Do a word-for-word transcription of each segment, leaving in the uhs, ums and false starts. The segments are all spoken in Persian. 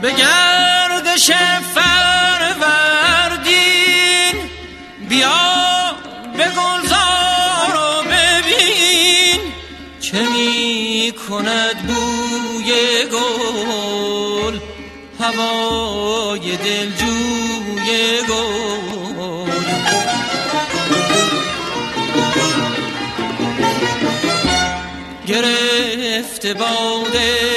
به گردش فروردین بیا به گلزار و ببین چه می کند بوی گل هوای دلجوی گل. گرفته باد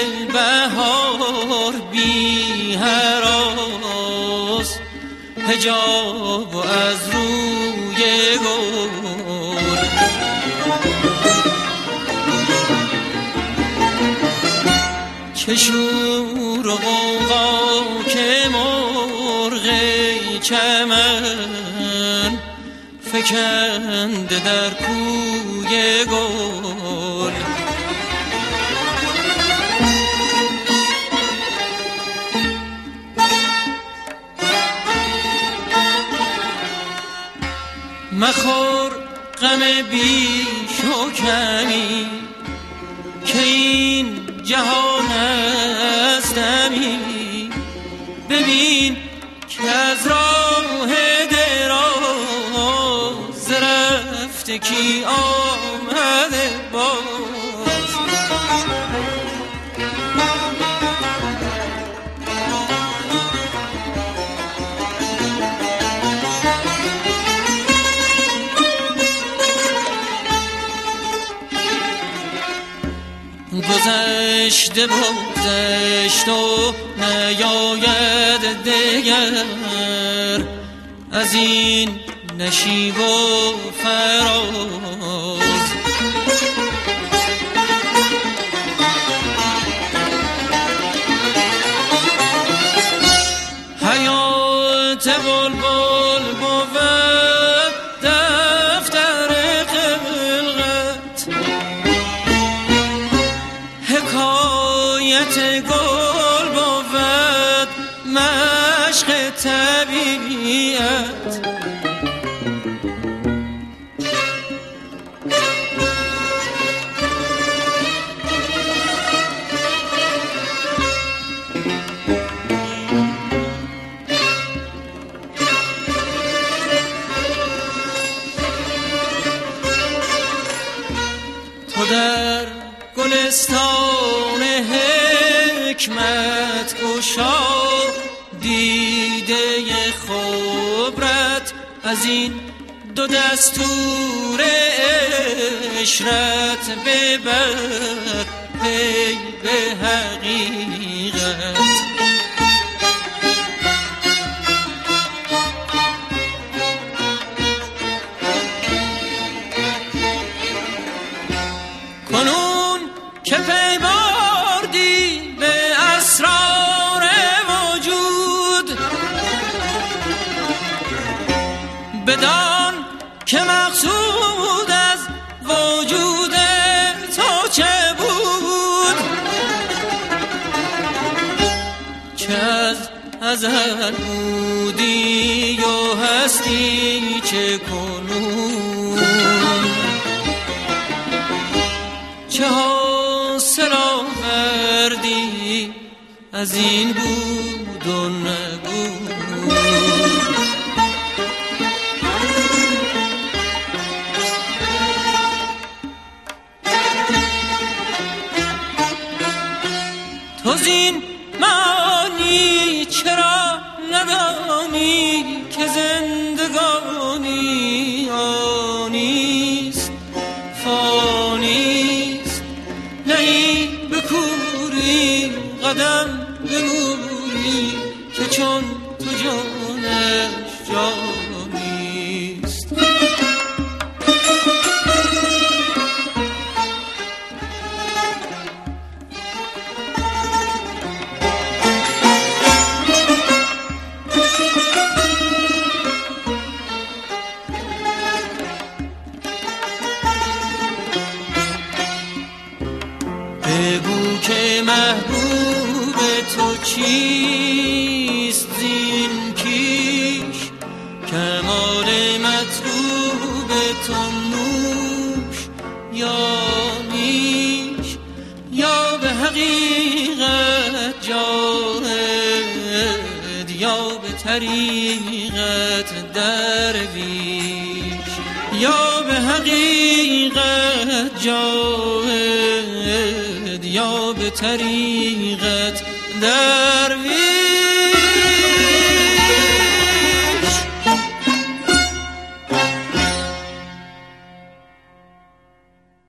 بهار بی هراس حجاب و از روی گل. چه شور و غوغا که مرغ چمن فکنده در کوی گل. مخور غم بیش و کمی که این جهان است دمی. ببین که از راه دراز رفته کی آمده باز. گذشته بگذشت و نیاید دگر از این نشیب و فراز. حیات بلبل بود دفتر خلقت حکایت گل بود مشق طبیعت. تو در گلستان حکمت گشا دیده خبرت از این دو دستور اشرت ببر پی به حقیقت. کنون که پی بردی به اسرار وجود بدان که مقصود از وجود تو چه بود. چه از ازل بودی و هستی چه کنون. چه حاصل آوردی از این بود و نبود. تو زین معانی چرا ندانی که زندگانی آنیست فانیست. نهی بکوری قدم بموری که چون تو جانش جانیست. بگو که محبوب تو چیست زین کیش کمال مطلوب تو نوش یا نیش یا به حقیقت جاهل یا به طریقت درویش، یا به حقیقت جاهد، یا به طریقت درویش.